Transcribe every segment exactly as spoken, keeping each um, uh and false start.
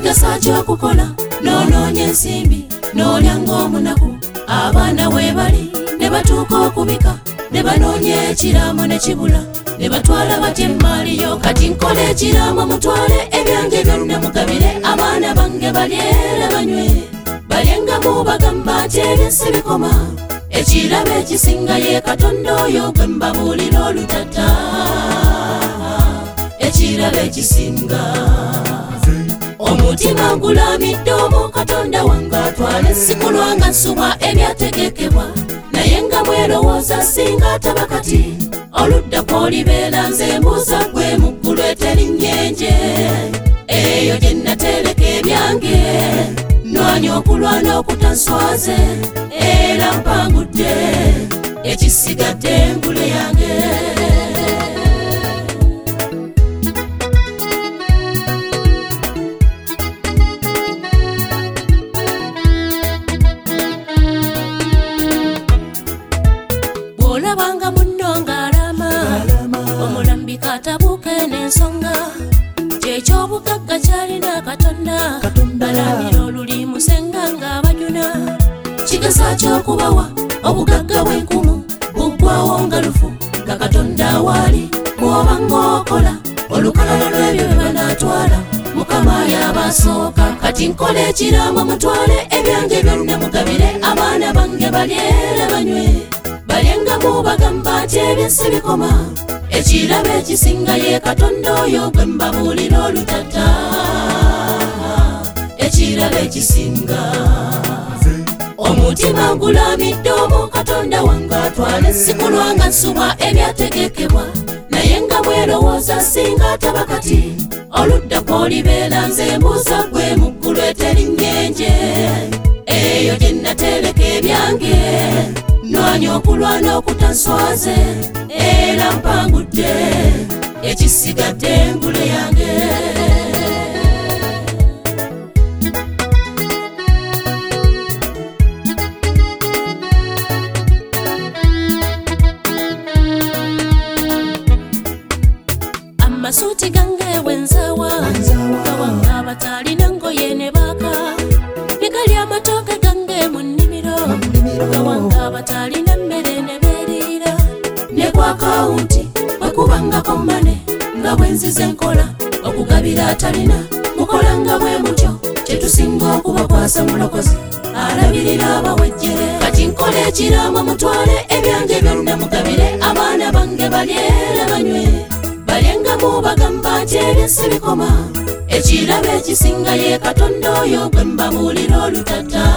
kigasa ky'okukola n'onoonya ensimbi n'olya ng'omunaku abaana we bali ne batuuka okubika ne banoonya ekiraamo ne kibula ne batwala batya emmaali yo kati nkola ekiraamo mutwale ebyange byonna mugabire abaana bange balyera banywe balyengamu bagamba nti ebyensi bikoma ekirabo ekisinga ye Katonda oyo gwe mbabuulira olutata ekirabo ekisinga omutima ngulamidde omu Katonda wange atwale sikulwanga nsubwa ebyategekebwa naye nga mwerowooza singa taba kati oludda kw'olibeera nze mbuuza gwe mu ggulu eterinyenje eyo gye natereka ebyange nwanya okulwana okutanswaze era mpangudde ekisigadde engule yange bw'olabanga munno ng'alama omulambika atabuuke n'ensonga ky'ekyobugagga kyalina Katonda balamira oluli musenga ng'abajuna kigasa ky'okubawa obugagga bw'enkumu buggwawo nga lufu nga Katonda waali bw'oba ng'okola olukalala lw'ebyo bye banaatwala Mukama y'abasooka kati nkola ekiraamo mutwale ebyange byonna mugabire abaana bange balyera banywe balyengamu bagamba nti ebyensi bikoma ekirabo ekisinga ye Katonda oyo gwe mbabuulira olutata ekirabo ekisinga omutima ngulamidde omu Katonda wange atwale sikulwanga nsubwa ebyategekebwa naye nga mwerowooza singa taba kati oludda kw'olibeera nze mbuuza gwe mu ggulu eterinyenje eyo gye natereka ebyange nwanya okulwana okutanswaze era mpangudde ekisigadde engule yange amasuuti gange wenzawa bawanga batalina ngoye ne baka bigali amatooke gange mu nnimiro bawanga batalina mmere ne beeriira ne ku akawunti bwekubangako mmane nga bwenzize nkola okugabira atalina mukolanga bwe mutyo kyetusinga okubakwasa mulokozi alabirira abawejjere kati nkola ekiraamo mutwale ebyange byonna mugabire abaana bange balyera banywe balyengamu bagamba nti ebyensi bikoma ekirabo ekisinga ye Katonda oyo gwe mbabuulira olutata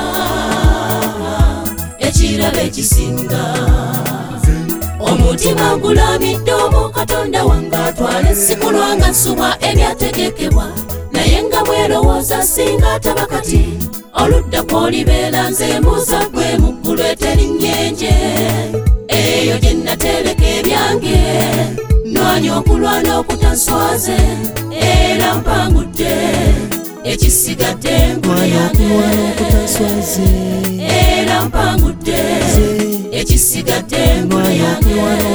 ekirabo ekisinga omutima ngulamidde omu Katonda wange atwale sikulwanga nsubwa ebyategekebwa naye nga mwerowooza singa taba kati oludda kw'olibeera nze mbuuza gwe mu ggulu eterinyenje eyo gye natereka ebyange nwanya okulwana okutanswaze era mpangudde ekisigadde engule yange era mpangudde ekisigadde engule yange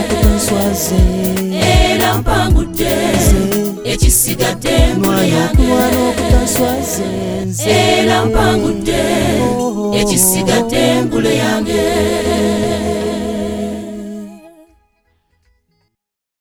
era mpangudde ekisigadde engule yange era mpangudde ekisigadde engule yange